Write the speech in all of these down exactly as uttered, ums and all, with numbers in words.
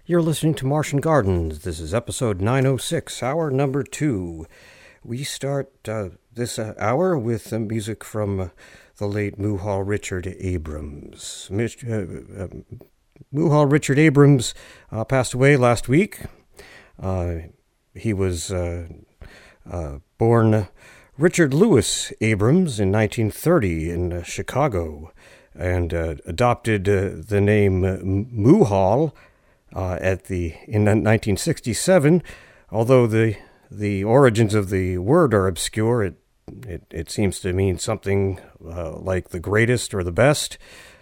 You're listening to Martian Gardens. This is episode nine oh six, hour number two. We start uh, this uh, hour with uh, music from uh, the late Muhal Richard Abrams. Mich- uh, uh, Muhal Richard Abrams uh, passed away last week. Uh, he was uh, uh, born Richard Lewis Abrams in nineteen thirty in uh, Chicago and uh, adopted uh, the name uh, Muhal Uh, at the in nineteen sixty-seven, although the the origins of the word are obscure, it it, it seems to mean something uh, like the greatest or the best.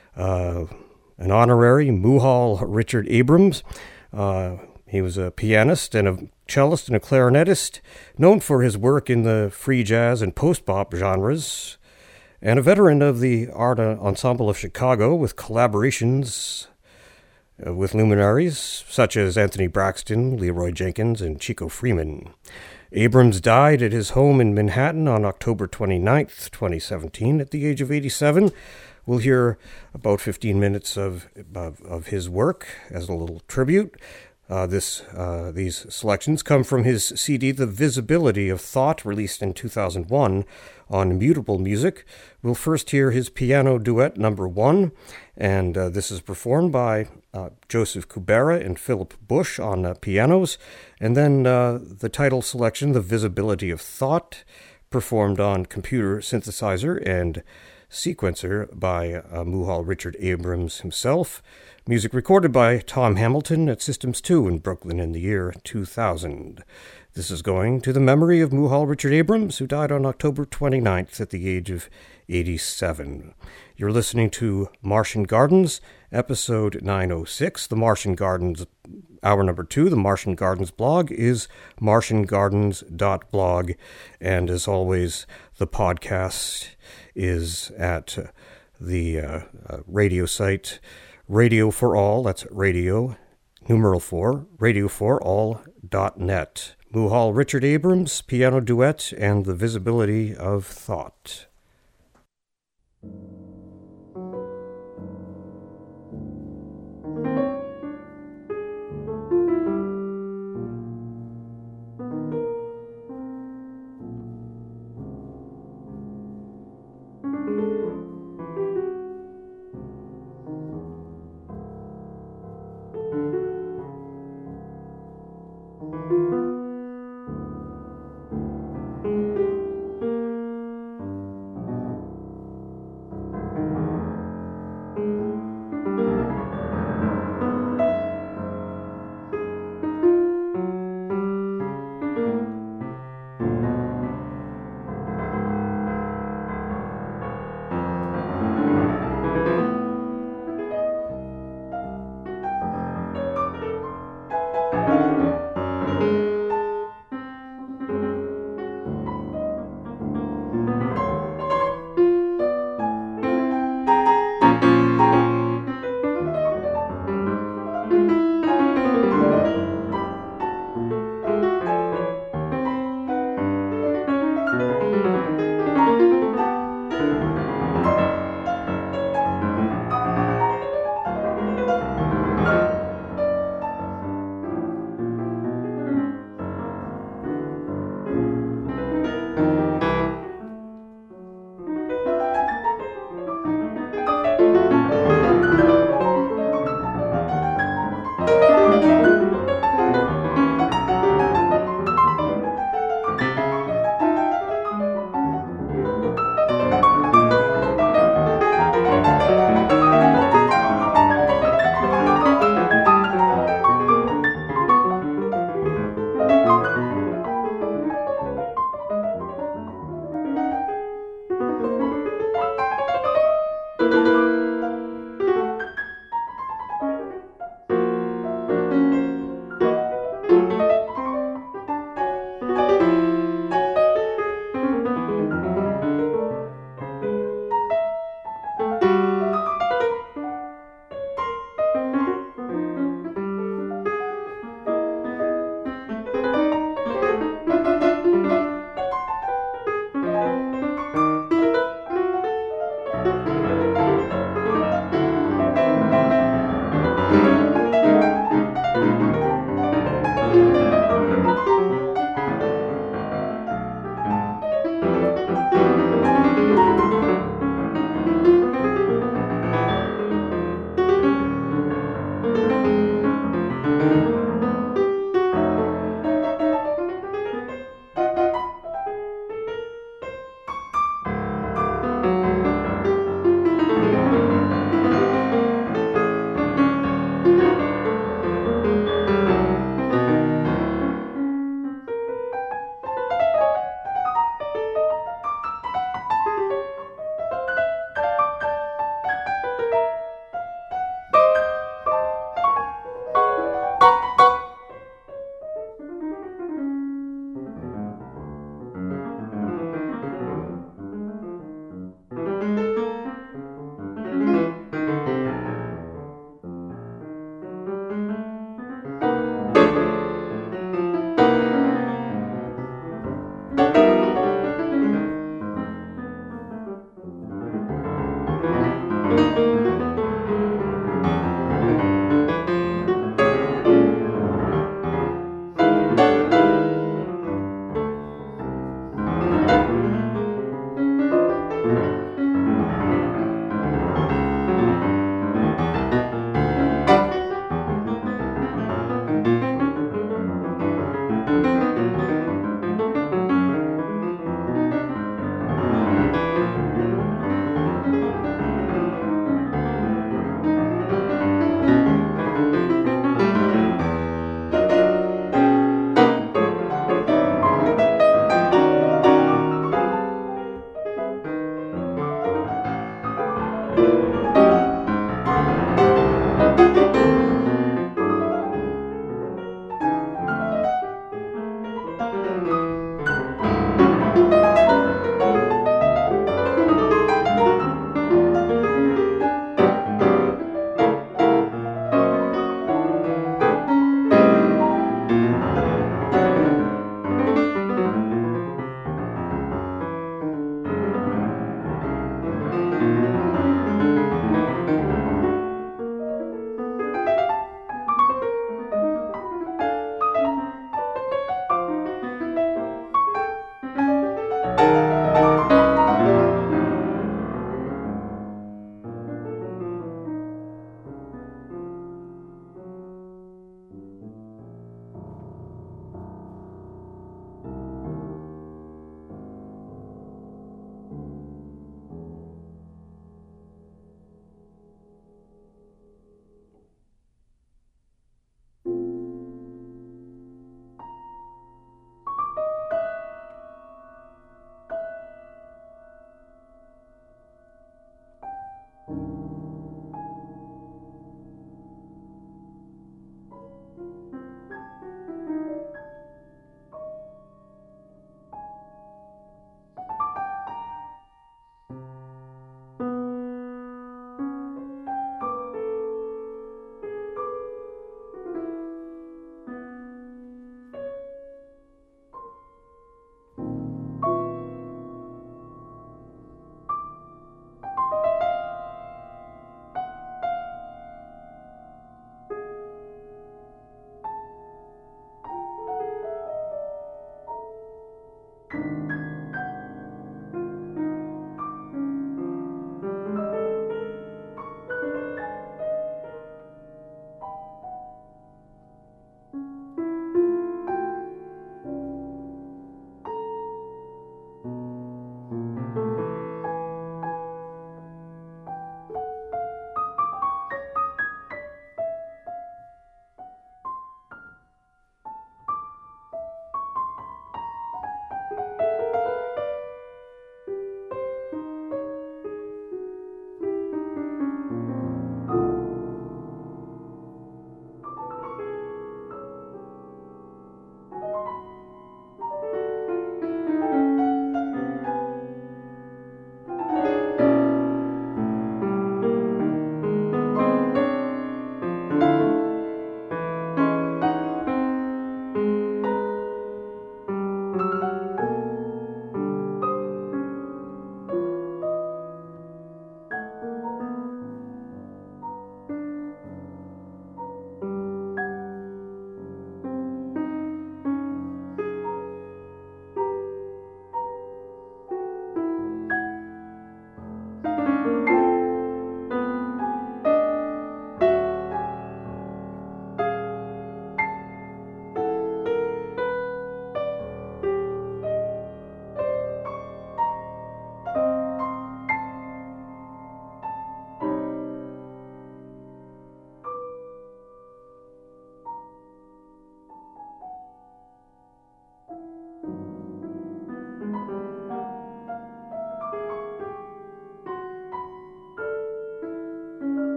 Uh, an honorary Muhal Richard Abrams. Uh, he was a pianist and a cellist and a clarinetist, known for his work in the free jazz and post-bop genres, and a veteran of the Art Ensemble of Chicago with collaborations Uh, with luminaries such as Anthony Braxton, Leroy Jenkins, and Chico Freeman. Abrams died at his home in Manhattan on October twenty-ninth, twenty seventeen, at the age of eighty-seven. We'll hear about fifteen minutes of, of, of his work as a little tribute. Uh, this uh, These selections come from his C D, The Visibility of Thought, released in two thousand one on Mutable Music. We'll first hear his piano duet number one, and uh, this is performed by uh, Joseph Kubera and Philip Bush on uh, pianos, and then uh, the title selection, The Visibility of Thought, performed on computer synthesizer and sequencer by uh, Muhal Richard Abrams himself. Music recorded by Tom Hamilton at Systems two in Brooklyn in the year two thousand. This is going to the memory of Muhal Richard Abrams, who died on October twenty-ninth at the age of eighty-seven. You're listening to Martian Gardens, episode nine oh six. The Martian Gardens, hour number two, the Martian Gardens blog is martian gardens dot blog. And as always, the podcast is at uh, the uh, uh, radio site Radio for All, that's radio, numeral four, radio for all dot net. Muhal Richard Abrams, piano duet, and The Visibility of Thought.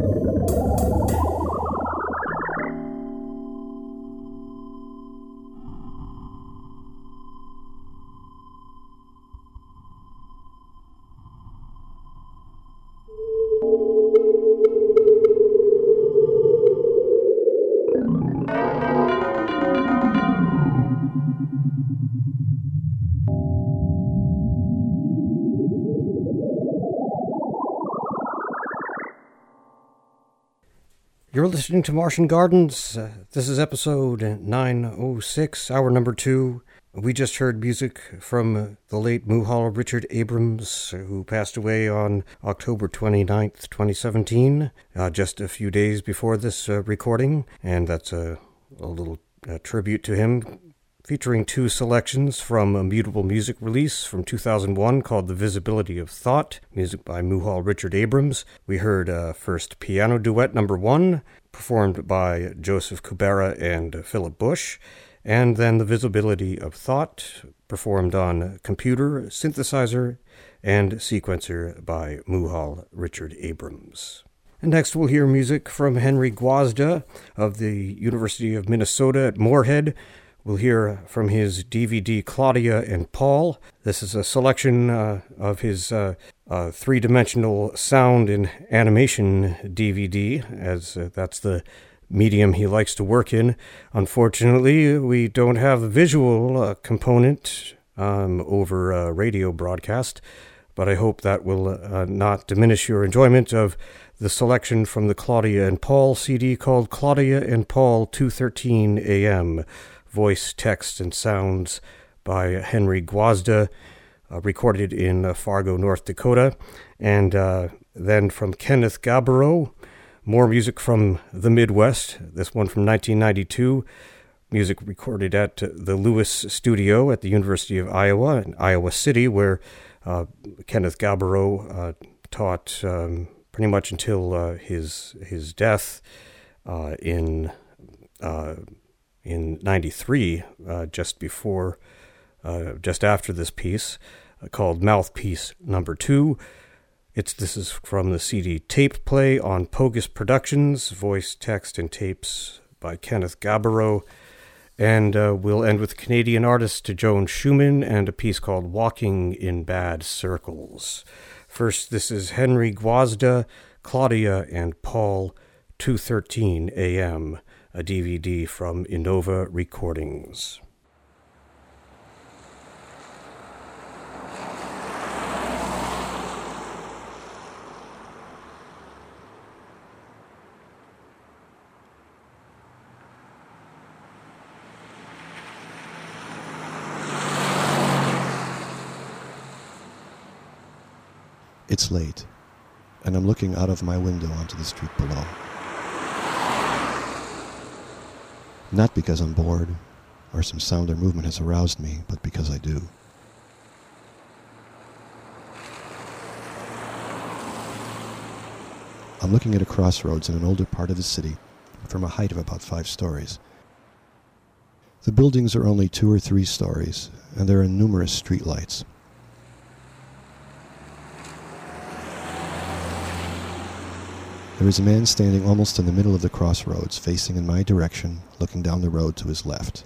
You're listening to Martian Gardens. Uh, this is episode nine oh six, hour number two. We just heard music from the late Muhal Richard Abrams, who passed away on October twenty-ninth, twenty seventeen, uh, just a few days before this uh, recording. And that's a, a little uh, tribute to him, featuring two selections from a Mutable Music release from two thousand one called The Visibility of Thought, music by Muhal Richard Abrams. We heard uh, first Piano Duet number one, performed by Joseph Kubera and Philip Bush, and then The Visibility of Thought, performed on computer, synthesizer, and sequencer by Muhal Richard Abrams. And next we'll hear music from Henry Gwazda of the University of Minnesota at Moorhead. We'll hear from his D V D Claudia and Paul. This is a selection uh, of his uh, uh, three-dimensional sound and animation D V D, as uh, that's the medium he likes to work in. Unfortunately, we don't have the visual uh, component um, over uh, radio broadcast, but I hope that will uh, not diminish your enjoyment of the selection from the Claudia and Paul C D called Claudia and Paul two thirteen A M, voice, text, and sounds by Henry Gwazda, uh, recorded in uh, Fargo, North Dakota. And uh, then from Kenneth Gabbro, more music from the Midwest, this one from nineteen ninety-two, music recorded at the Lewis Studio at the University of Iowa, in Iowa City, where uh, Kenneth Gabbro uh, taught um, pretty much until uh, his his death uh, in... Uh, in ninety-three, uh, just before, uh, just after this piece, uh, called Mouthpiece Number Two. It's This is from the C D Tape Play on Pogus Productions, voice, text, and tapes by Kenneth Gabbro. And uh, we'll end with Canadian artist Joan Schumann and a piece called Walking in Bad Circles. First, this is Henry Gwazda, Claudia and Paul, two thirteen A M, a D V D from Innova Recordings. It's late, and I'm looking out of my window onto the street below. Not because I'm bored, or some sound or movement has aroused me, but because I do. I'm looking at a crossroads in an older part of the city from a height of about five stories. The buildings are only two or three stories, and there are numerous streetlights. There is a man standing almost in the middle of the crossroads, facing in my direction, looking down the road to his left.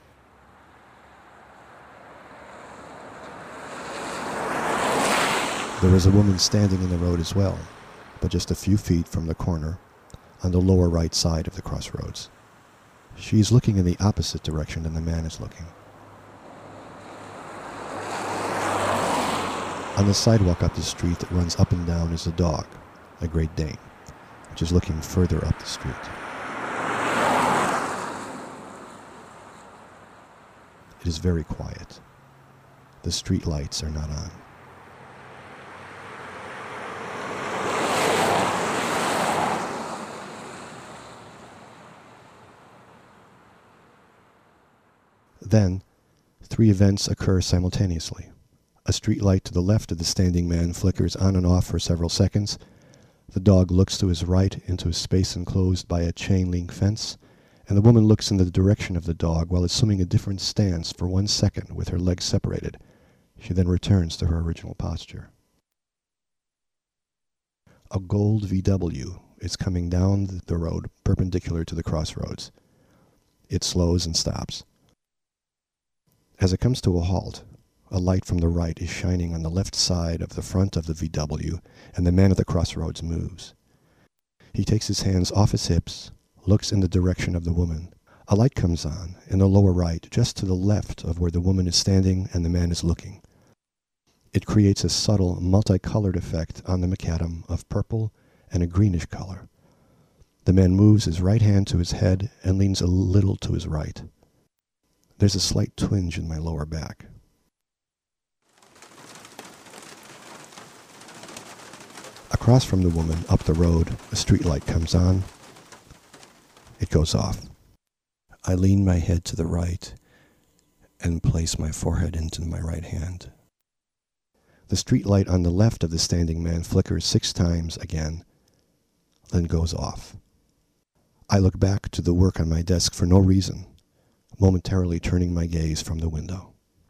There is a woman standing in the road as well, but just a few feet from the corner, on the lower right side of the crossroads. She is looking in the opposite direction than the man is looking. On the sidewalk up the street that runs up and down is a dog, a Great Dane, which is looking further up the street. It is very quiet. The street lights are not on. Then, three events occur simultaneously. A street light to the left of the standing man flickers on and off for several seconds. The dog looks to his right into a space enclosed by a chain-link fence, and the woman looks in the direction of the dog while assuming a different stance for one second with her legs separated. She then returns to her original posture. A gold V W is coming down the road perpendicular to the crossroads. It slows and stops. As it comes to a halt, a light from the right is shining on the left side of the front of the V W, and the man at the crossroads moves. He takes his hands off his hips, looks in the direction of the woman. A light comes on in the lower right, just to the left of where the woman is standing and the man is looking. It creates a subtle, multicolored effect on the macadam of purple and a greenish color. The man moves his right hand to his head and leans a little to his right. There's a slight twinge in my lower back. Across from the woman, up the road, a street light comes on. It goes off. I lean my head to the right and place my forehead into my right hand. The street light on the left of the standing man flickers six times again, then goes off. I look back to the work on my desk for no reason, momentarily turning my gaze from the window.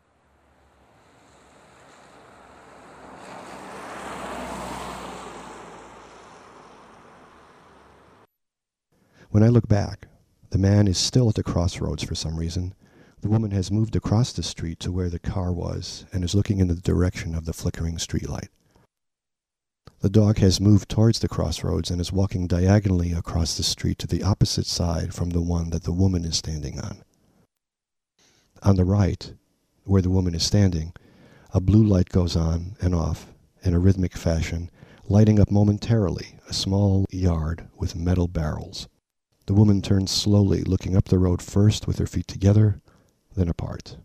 When I look back, the man is still at the crossroads for some reason. The woman has moved across the street to where the car was and is looking in the direction of the flickering streetlight. The dog has moved towards the crossroads and is walking diagonally across the street to the opposite side from the one that the woman is standing on. On the right, where the woman is standing, a blue light goes on and off in a rhythmic fashion, lighting up momentarily a small yard with metal barrels. The woman turns slowly, looking up the road first with her feet together, then apart.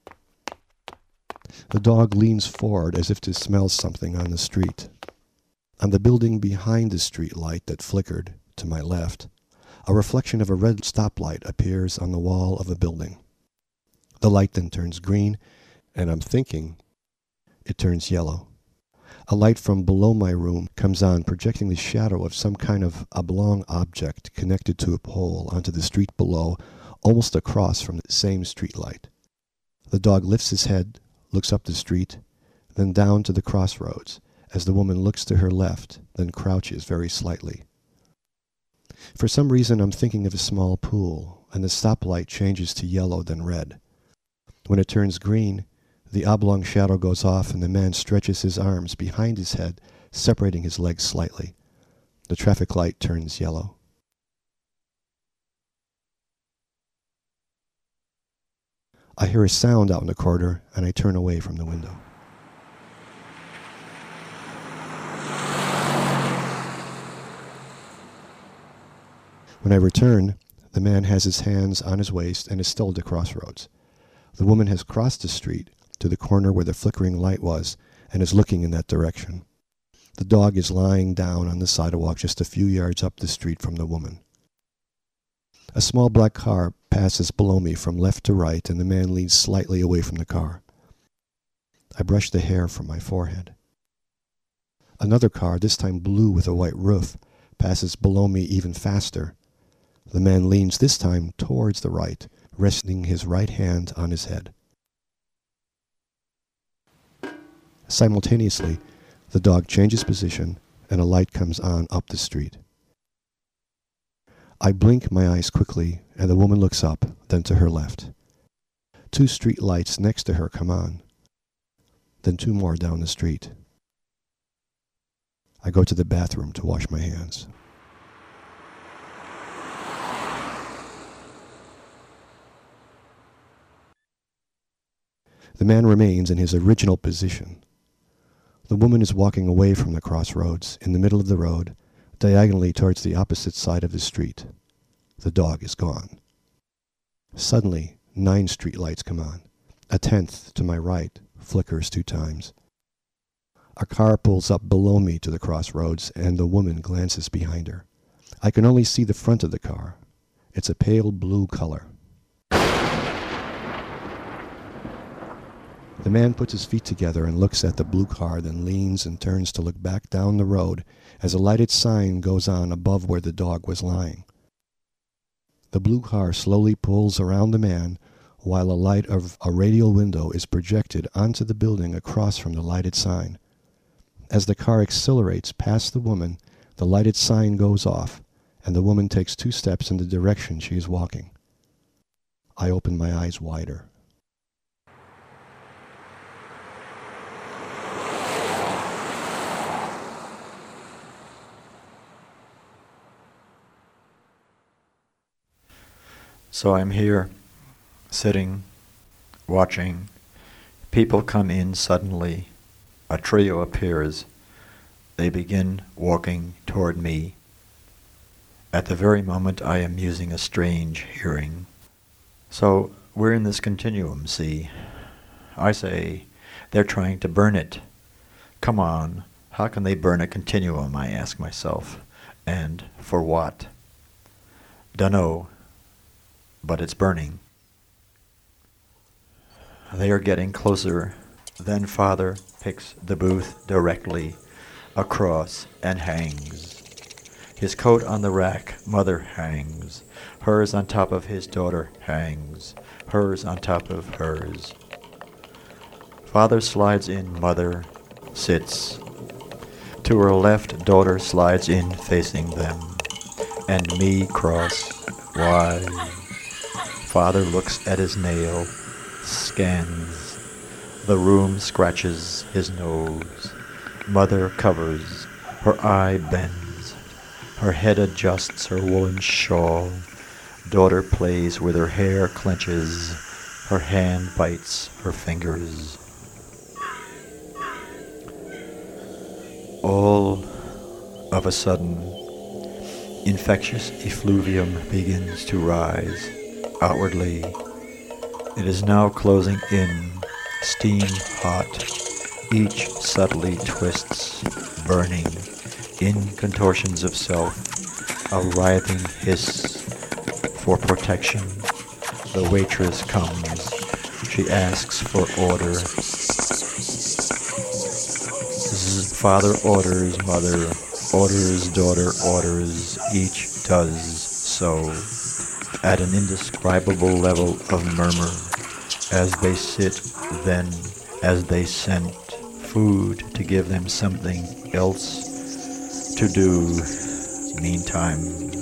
The dog leans forward as if to smell something on the street. On the building behind the street light that flickered, to my left, a reflection of a red stoplight appears on the wall of a building. The light then turns green, and I'm thinking it turns yellow. A light from below my room comes on, projecting the shadow of some kind of oblong object connected to a pole onto the street below, almost across from the same street light. The dog lifts his head, looks up the street, then down to the crossroads, as the woman looks to her left, then crouches very slightly. For some reason, I'm thinking of a small pool, and the stoplight changes to yellow, then red. When it turns green, the oblong shadow goes off and the man stretches his arms behind his head, separating his legs slightly. The traffic light turns yellow. I hear a sound out in the corridor and I turn away from the window. When I return, the man has his hands on his waist and is still at the crossroads. The woman has crossed the street to the corner where the flickering light was and is looking in that direction. The dog is lying down on the sidewalk just a few yards up the street from the woman. A small black car passes below me from left to right, and the man leans slightly away from the car. I brush the hair from my forehead. Another car, this time blue with a white roof, passes below me even faster. The man leans this time towards the right, resting his right hand on his head. Simultaneously, the dog changes position and a light comes on up the street. I blink my eyes quickly and the woman looks up, then to her left. Two street lights next to her come on, then two more down the street. I go to the bathroom to wash my hands. The man remains in his original position. The woman is walking away from the crossroads, in the middle of the road, diagonally towards the opposite side of the street. The dog is gone. Suddenly, nine street lights come on. A tenth, to my right, flickers two times. A car pulls up below me to the crossroads, and the woman glances behind her. I can only see the front of the car. It's a pale blue color. The man puts his feet together and looks at the blue car, then leans and turns to look back down the road as a lighted sign goes on above where the dog was lying. The blue car slowly pulls around the man while a light of a radial window is projected onto the building across from the lighted sign. As the car accelerates past the woman, The lighted sign goes off, and the woman takes two steps in the direction she is walking. I open my eyes wider. So I'm here, sitting, watching. People come in suddenly. A trio appears. They begin walking toward me. At the very moment I am using a strange hearing. So we're in this continuum, see? I say, they're trying to burn it. Come on, how can they burn a continuum, I ask myself. And for what? Dunno, but it's burning. They are getting closer. Then Father picks the booth directly across and hangs. His coat on the rack, Mother hangs. Hers on top of his daughter hangs. Hers on top of hers. Father slides in, Mother sits. To her left, daughter slides in facing them. And me cross. Why? Father looks at his nail, scans. The room, scratches his nose. Mother covers. Her eye bends. Her head adjusts her woolen shawl. Daughter plays with her hair, clenches. Her hand bites her fingers. All of a sudden, infectious effluvium begins to rise outwardly. It is now closing in, steam hot. Each subtly twists, burning, in contortions of self, a writhing hiss for protection. The waitress comes. She asks for order. Z- Father orders, mother orders, daughter orders. Each does so at an indescribable level of murmur as they sit, then as they scent food to give them something else to do. Meantime,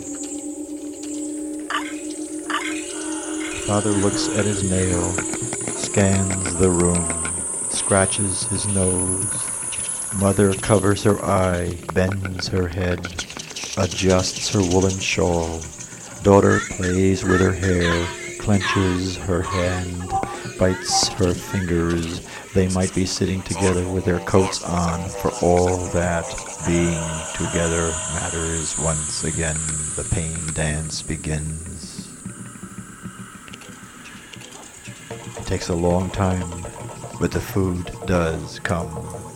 Father looks at his nail, scans the room, scratches his nose. Mother covers her eye, bends her head, adjusts her woolen shawl. Daughter plays with her hair, clenches her hand, bites her fingers. They might be sitting together with their coats on. For all that, being together matters once again. The pain dance begins. It takes a long time, but the food does come.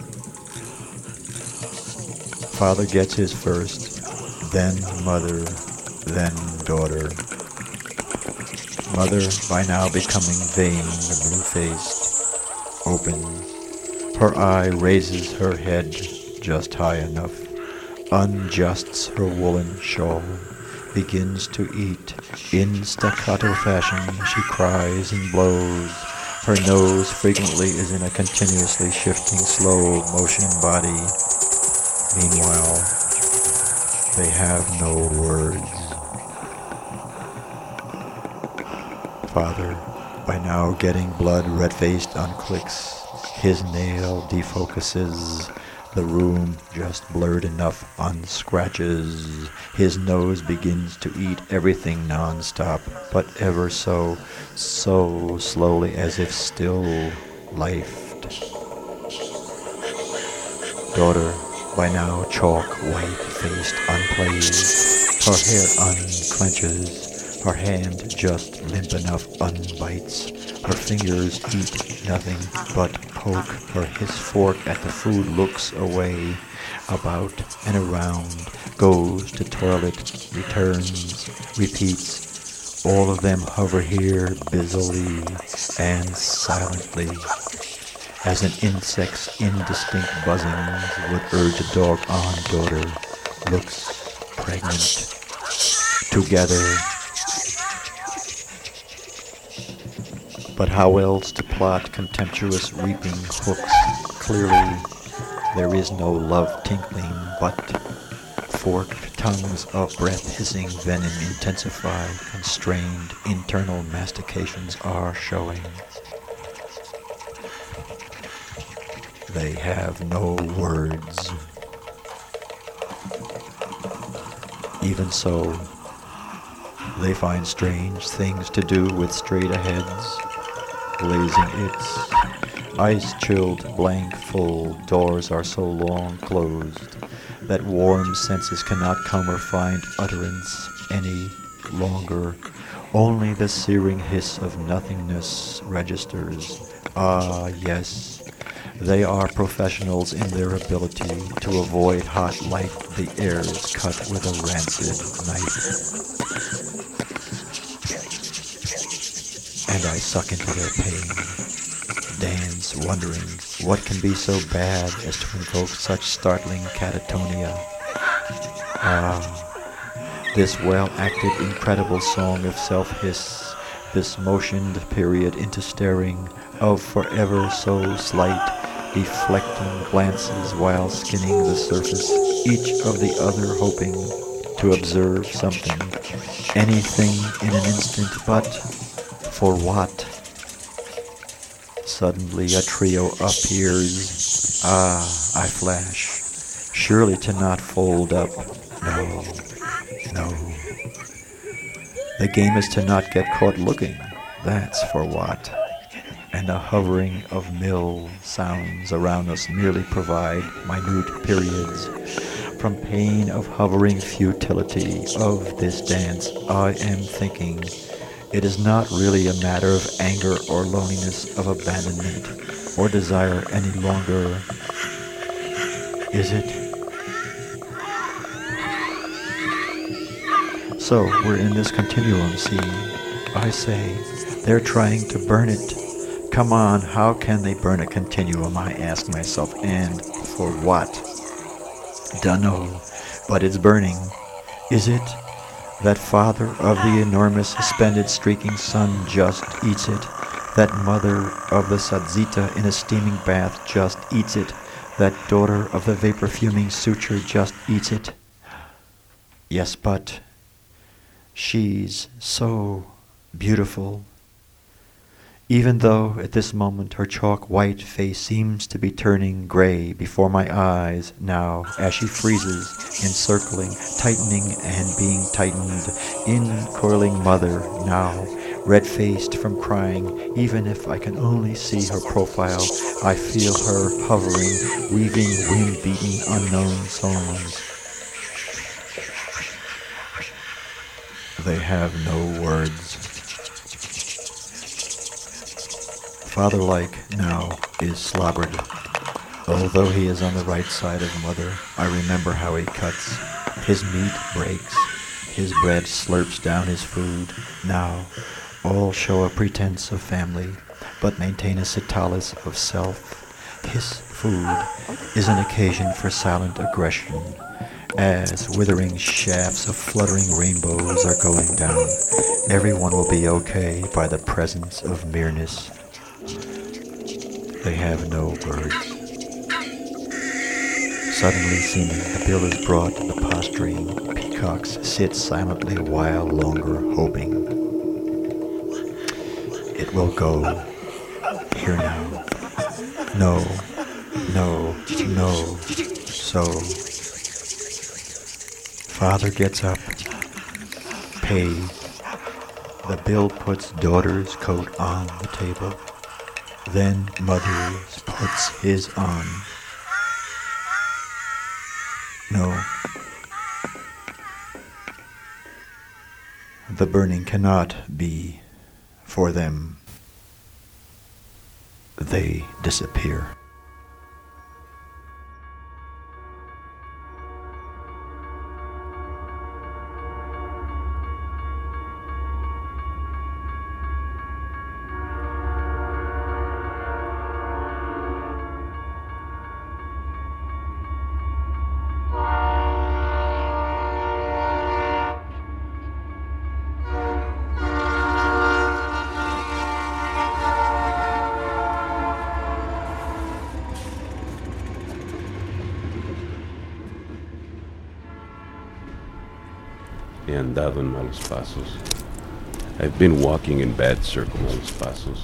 Father gets his first, then mother, then daughter. Mother, by now becoming vain, blue-faced, opens. Her eye raises her head just high enough, unjusts her woolen shawl, begins to eat. In staccato fashion, she cries and blows. Her nose frequently is in a continuously shifting slow motion body. Meanwhile, they have no words. Father, by now getting blood red-faced, unclicks. His nail defocuses. The room just blurred enough unscratches. His nose begins to eat everything non-stop, but ever so, so slowly as if still lifed. Daughter, by now chalk white-faced, unplayed. Her hair unclenches. Her hand just limp enough unbites. Her fingers eat nothing but poke. Her hiss fork at the food looks away, about and around, goes to toilet, returns, repeats. All of them hover here busily and silently, as an insect's indistinct buzzings would urge a dog on. Daughter looks pregnant. Together. But how else to plot contemptuous reaping hooks? Clearly, there is no love tinkling, but forked tongues of breath hissing venom intensify, constrained internal mastications are showing. They have no words. Even so, they find strange things to do with straight-aheads, blazing its ice-chilled, blank full doors are so long closed that warm senses cannot come or find utterance any longer. Only the searing hiss of nothingness registers. Ah, yes, they are professionals in their ability to avoid hot light the air is cut with a rancid knife. And I suck into their pain, dance wondering what can be so bad as to invoke such startling catatonia. Ah, this well-acted, incredible song of self-hiss, this motioned period into staring of forever so slight, deflecting glances while skinning the surface, each of the other hoping to observe something, anything in an instant, but for what? Suddenly a trio appears. Ah, I flash, surely to not fold up. No, no. The game is to not get caught looking. That's for what? And a hovering of mill sounds around us merely provide minute periods. From pain of hovering futility of this dance, I am thinking it is not really a matter of anger or loneliness of abandonment or desire any longer. Is it? So we're in this continuum, see? I say, they're trying to burn it. Come on, how can they burn a continuum, I ask myself, and for what? Dunno, but it's burning. Is it? That father of the enormous suspended streaking sun just eats it. That mother of the sadzita in a steaming bath just eats it. That daughter of the vapor-fuming suture just eats it. Yes, but she's so beautiful. Even though at this moment her chalk-white face seems to be turning gray before my eyes now as she freezes, encircling, tightening and being tightened, in coiling mother now, red-faced from crying, even if I can only see her profile, I feel her hovering, weaving wind-beaten unknown songs. They have no words. Father-like now is slobbered. Although he is on the right side of mother, I remember how he cuts. His meat breaks. His bread slurps down his food. Now, all show a pretense of family, but maintain a citalis of self. His food is an occasion for silent aggression, as withering shafts of fluttering rainbows are going down. Everyone will be okay by the presence of mereness. They have no words. Suddenly seeming the bill is brought, the posturing peacocks sit silently a while longer, hoping. It will go. Here now. No, no, no. So, father gets up, pays. The bill puts daughter's coat on the table. Then mother's puts his on. No. The burning cannot be for them. They disappear. He andado en malos pasos. I've been walking in bad circles. Malos pasos.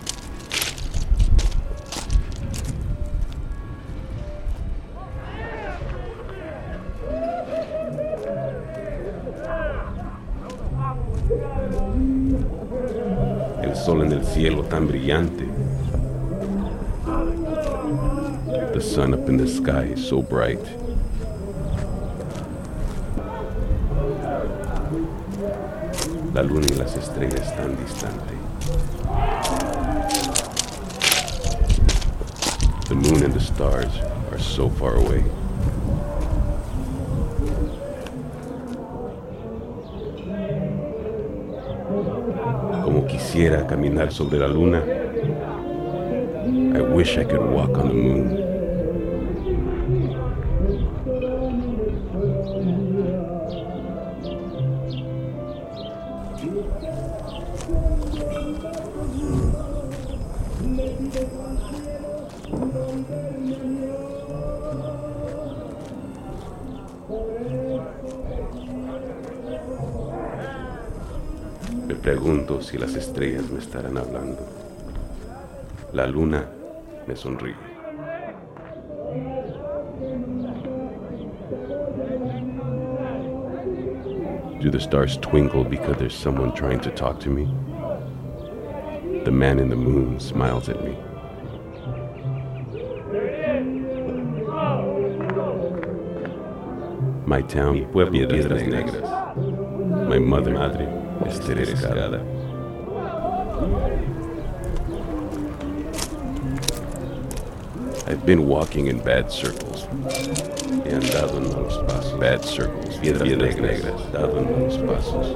El sol en el cielo tan brillante. The sun up in the sky is so bright. La luna y las estrellas tan distante. The moon and the stars are so far away. Como quisiera caminar sobre la luna, I wish I could walk on the moon. Me pregunto si las estrellas me estarán hablando. La luna me sonríe. Do the stars twinkle because there's someone trying to talk to me? The man in the moon smiles at me. My town, Piedras Negras. My mother, madre, es Terescada. I've been walking in bad circles. He andado en malos pasos. Bad circles. Piedras Negras. Dado en malos pasos.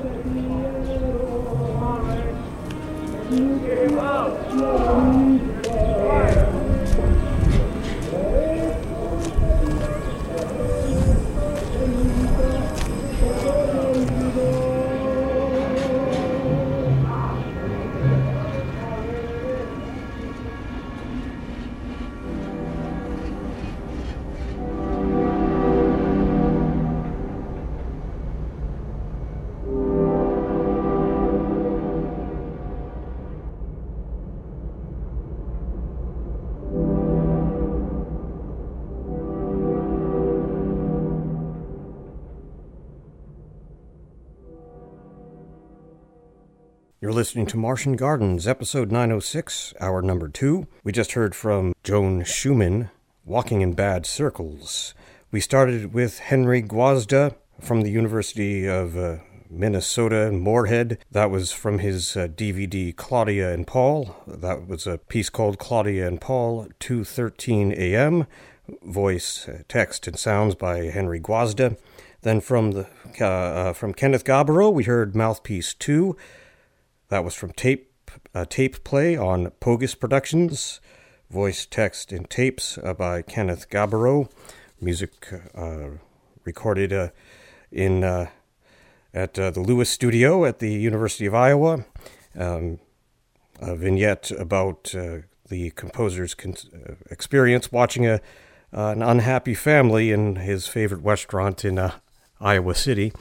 You're listening to Martian Gardens, episode nine oh six, hour number two. We just heard from Joan Schumann, Walking in Bad Circles. We started with Henry Guazda from the University of uh, Minnesota, Moorhead. That was from his uh, D V D Claudia and Paul. That was a piece called Claudia and Paul, two thirteen a.m. Voice, uh, text, and sounds by Henry Guazda. Then from the uh, uh, from Kenneth Gabbro, we heard Mouthpiece two. That was from tape uh, tape play on Pogus Productions. Voice, text, and tapes uh, by Kenneth Gabbro. Music uh, recorded uh, in uh, at uh, the Lewis Studio at the University of Iowa. Um, a vignette about uh, the composer's con- uh, experience watching a uh, an unhappy family in his favorite restaurant in uh, Iowa City.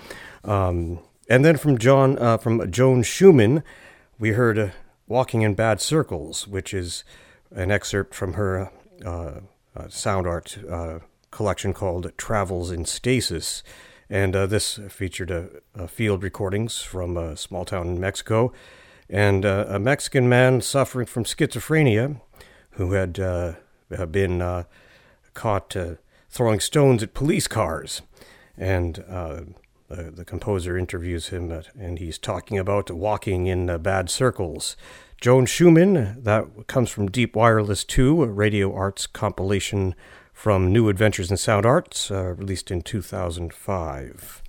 Um, and then from John uh, from Joan Schumann, we heard uh, "Walking in Bad Circles," which is an excerpt from her uh, uh, sound art uh, collection called "Travels in Stasis." And uh, this featured uh, uh, field recordings from a small town in Mexico, and uh, a Mexican man suffering from schizophrenia who had uh, been uh, caught uh, throwing stones at police cars. And uh, the, the composer interviews him, at, and he's talking about walking in uh, bad circles. Joan Schumann, that comes from Deep Wireless two, a radio arts compilation from New Adventures in Sound Arts, uh, released in two thousand five.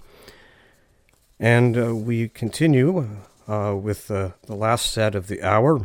And uh, we continue uh, with uh, the last set of the hour.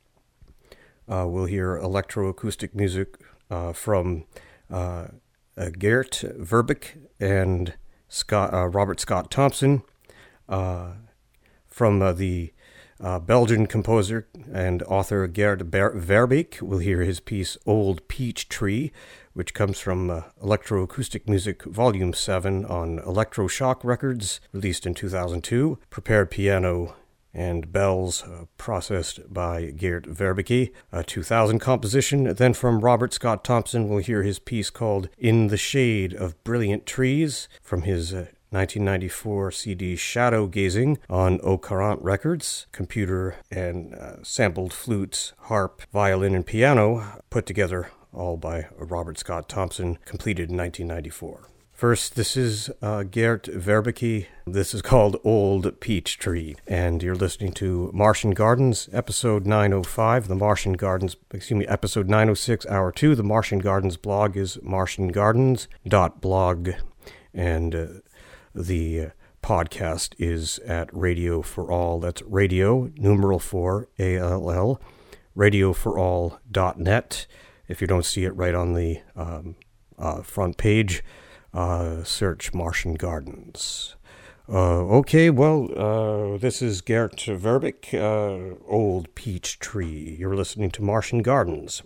Uh, we'll hear electroacoustic music uh, from uh, uh, Geert Verbeek and Scott, uh, Robert Scott Thompson, uh, from uh, the uh, Belgian composer and author Geert Verbeek. We'll hear his piece Old Peach Tree, which comes from uh, Electroacoustic Music Volume seven on Electroshock Records, released in two thousand two. Prepared Piano and Bells, uh, processed by Gert Verbeke, a two thousand composition. Then from Robert Scott Thompson, we'll hear his piece called In the Shade of Brilliant Trees from his uh, nineteen ninety-four C D Shadow Gazing on Au Courant Records. Computer and uh, sampled flutes, harp, violin, and piano put together all by Robert Scott Thompson, completed in nineteen ninety-four. First, this is uh, Gert Verbeke. This is called Old Peach Tree. And you're listening to Martian Gardens, episode nine oh five. The Martian Gardens, excuse me, episode nine oh six, hour two. The Martian Gardens blog is martian gardens dot blog. And uh, the uh, podcast is at Radio for All. That's radio, numeral four, A L L, radio for all dot net. If you don't see it right on the um, uh, front page, Uh, search Martian Gardens. Uh, okay, well, uh, this is Gert Verbeke, uh, Old Peach Tree. You're listening to Martian Gardens.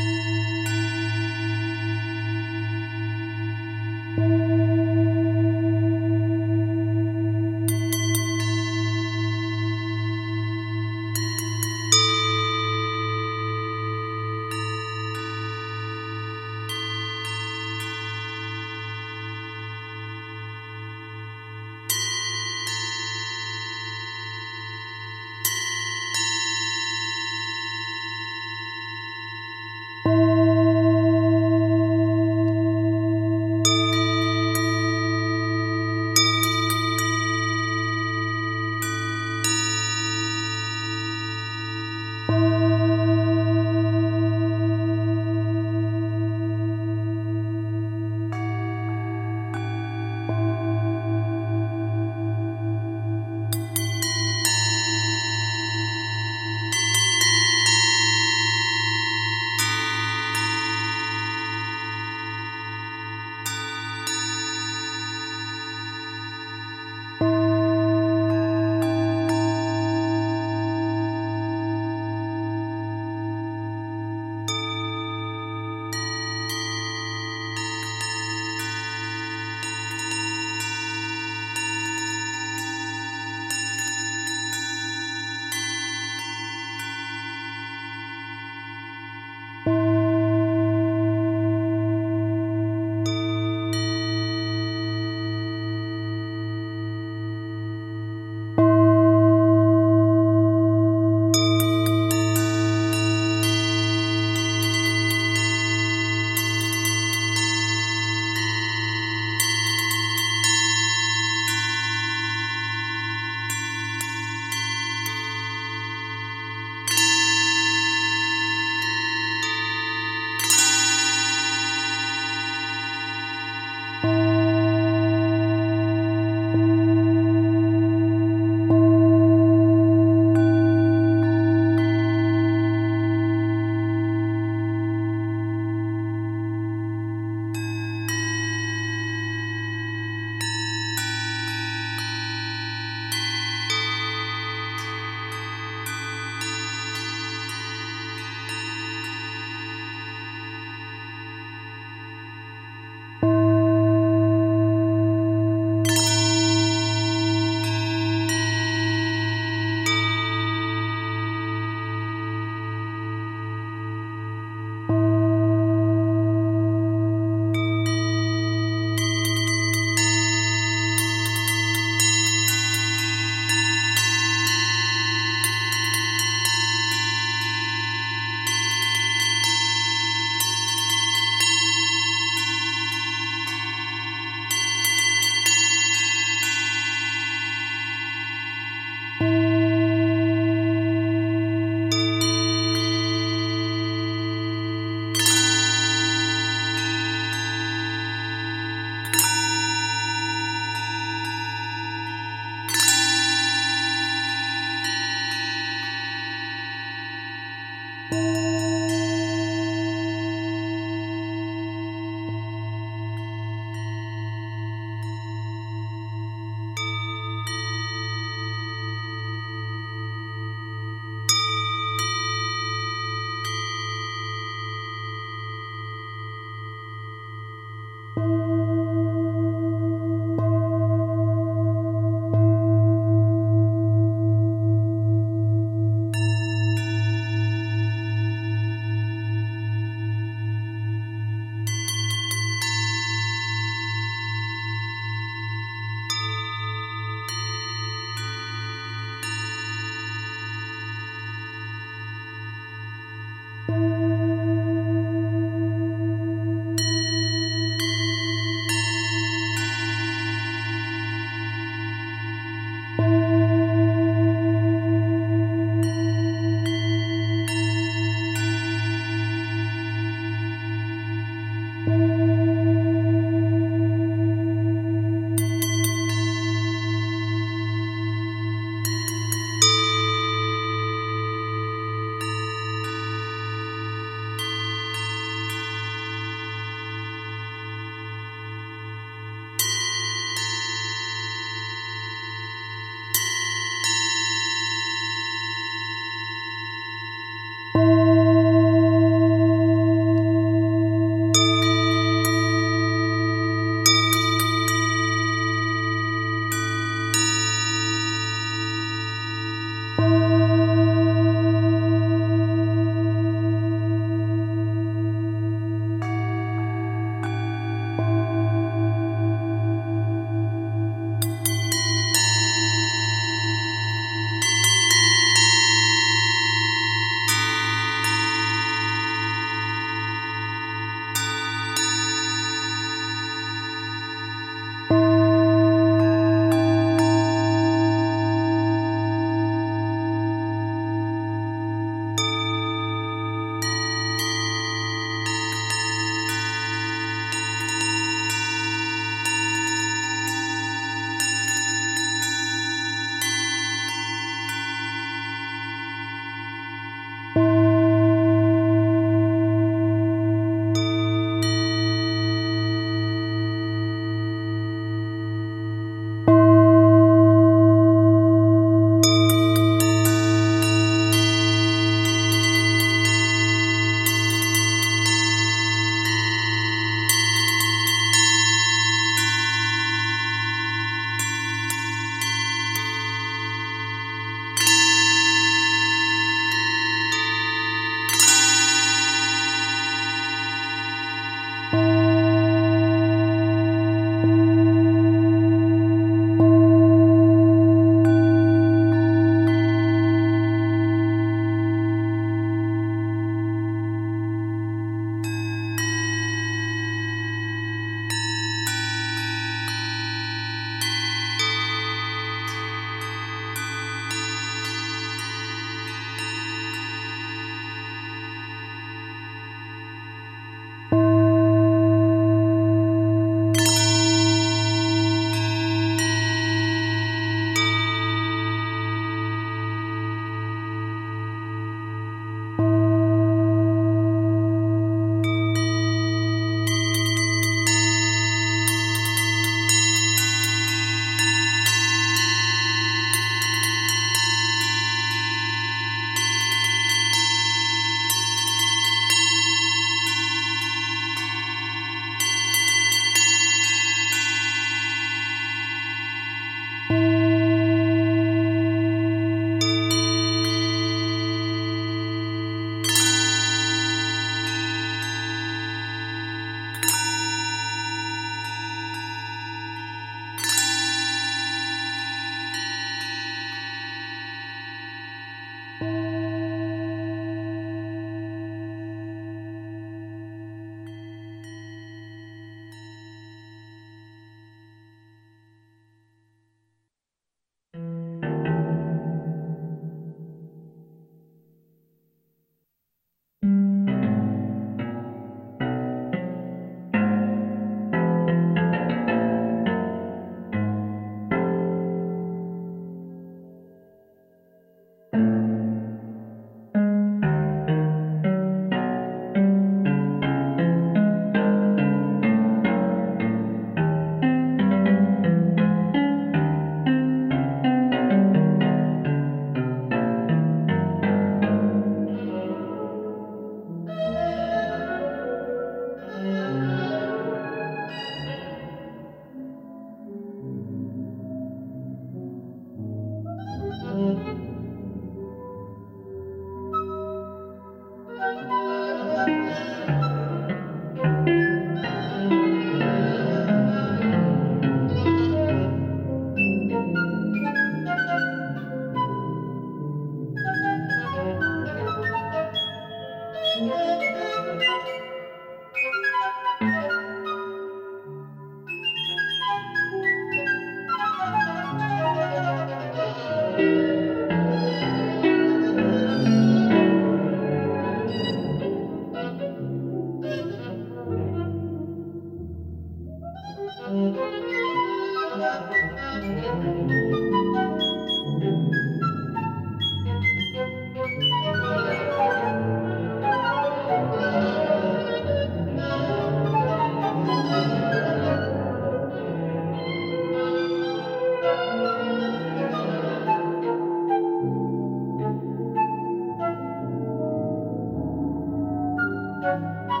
Thank you.